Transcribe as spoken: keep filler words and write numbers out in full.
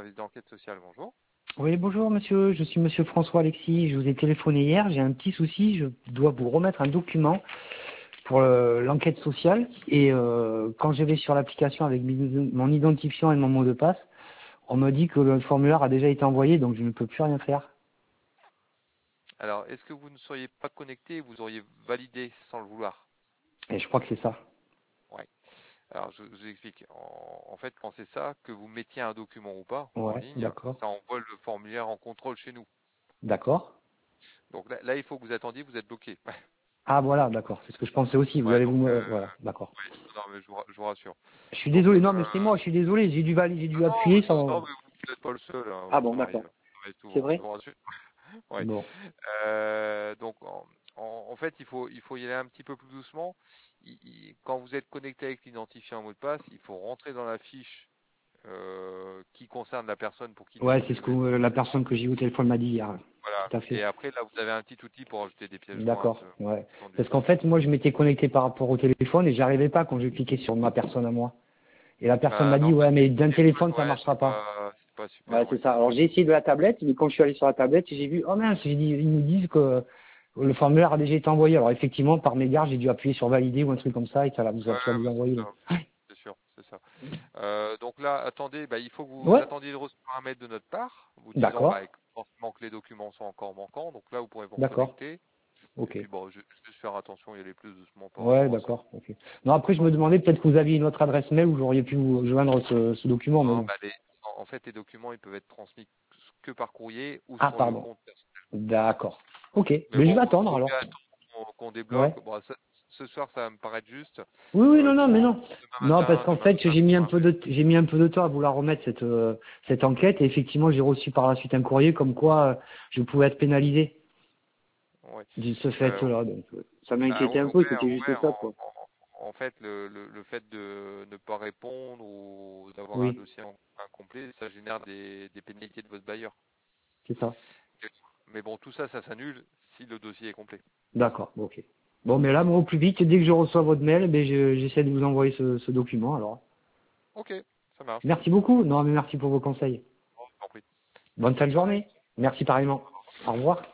service d'enquête sociale, bonjour. Oui, bonjour monsieur, je suis monsieur François Alexis, je vous ai téléphoné hier, j'ai un petit souci, je dois vous remettre un document pour euh, l'enquête sociale et euh, quand je vais sur l'application avec mi- mon identifiant et mon mot de passe, on me dit que le formulaire a déjà été envoyé donc je ne peux plus rien faire. Alors, est-ce que vous ne seriez pas connecté et vous auriez validé sans le vouloir? Et je crois que c'est ça. Ouais. Alors, je, je vous explique. En, en fait, quand c'est ça, que vous mettiez un document ou pas en Ouais, ligne, d'accord. ça envoie le formulaire en contrôle chez nous. D'accord. Donc là, là, il faut que vous attendiez, vous êtes bloqué. Ah voilà, d'accord, c'est ce que je pensais aussi, vous Ouais, allez donc, vous me... euh, Voilà, d'accord. ouais, non, mais je vous, ra- je vous rassure. Je suis Donc, désolé, non mais euh, c'est moi, je suis désolé, j'ai dû valider, j'ai non, dû non, appuyer non, non, sans... mais vous n'êtes pas le seul, hein, Ah bon, ça arrive. d'accord. Ça arrive C'est souvent, je vrai? vous rassure. Ouais. Bon, Euh, donc, en, en- en fait, il faut, il faut y aller un petit peu plus doucement. Il- il- quand vous êtes connecté avec l'identifiant mot de passe, il faut rentrer dans la fiche euh, qui concerne la personne pour qui ouais, vous c'est ce que devez euh, donner la le nom. personne que j'ai eu au téléphone m'a dit hier. Voilà. Tout à fait. Et après, là, vous avez un petit outil pour ajouter des pièces jointes D'accord, euh, ouais. en fonction du Parce qu'en besoin. fait, moi, je m'étais connecté par rapport au téléphone et j'arrivais pas quand je cliquais sur ma personne à moi. Et la personne Bah m'a dit, non, ouais, parce que mais d'un des fois, téléphone, ça ouais, marchera c'est pas. pas, c'est pas super, Ouais, ouais. c'est ça. Alors, j'ai essayé de la tablette, mais quand je suis allé sur la tablette, j'ai vu, oh mince, j'ai dit, ils me disent que le formulaire a déjà été envoyé. Alors, effectivement, par mégarde, j'ai dû appuyer sur valider ou un truc comme ça et ça, l'a- vous Ouais, a, ça ouais, vous a c'est envoyé. ça. le- C'est sûr, c'est ça. Euh, donc là, attendez, bah, il faut que vous Ouais, attendiez de recevoir un mail de notre part, vous disant bah, d'accord, que- forcément que les documents sont encore manquants. Donc là, vous pourrez vous d'accord, reconnecter. Et ok. puis bon, je, je vais faire attention, y aller plus doucement par Ouais, rapport à ça. d'accord, ok. Non, après, je me D'accord? demandais peut-être que vous aviez une autre adresse mail où j'aurais pu vous joindre ce, ce document, mais Non, bon. bah les, en en fait, les documents, ils peuvent être transmis que par courrier ou Ah, sur le pardon. compte personnel. D'accord. Ok. Mais Mais je bon, vais vaut, attendre vaut alors. mieux attendre qu'on qu'on Ouais. débloque. Bon, ça- ce soir, ça va me paraître juste. Oui, oui, Euh, non, non, mais pour, non. pour demain Non, parce matin, qu'en demain fait, matin, j'ai mis je un ferai un peu de, j'ai mis un peu de temps à vous la remettre cette euh, cette enquête et effectivement, j'ai reçu par la suite un courrier comme quoi euh, je pouvais être pénalisé mail. Ouais. de ce Euh, fait-là. Donc, euh, ça bah, m'inquiétait un ouais, peu. ouais, C'était juste ouais, ça, en, quoi. en- en fait, le, le, le fait de ne pas répondre ou d'avoir un Oui, dossier en- incomplet, ça génère des, des pénalités de votre bailleur. c'est ça. Mais bon, tout ça, ça s'annule si le dossier est complet. D'accord. Bon, ok. Bon, mais là, moi, au plus vite, dès que je reçois votre mail, ben, je- j'essaie de vous envoyer ce, ce document. Alors, Ok, ça marche. merci beaucoup. Non, mais merci pour vos conseils. Bon, je t'en prie. Bonne fin Bonne de journée. journée. Merci pareillement. Au revoir.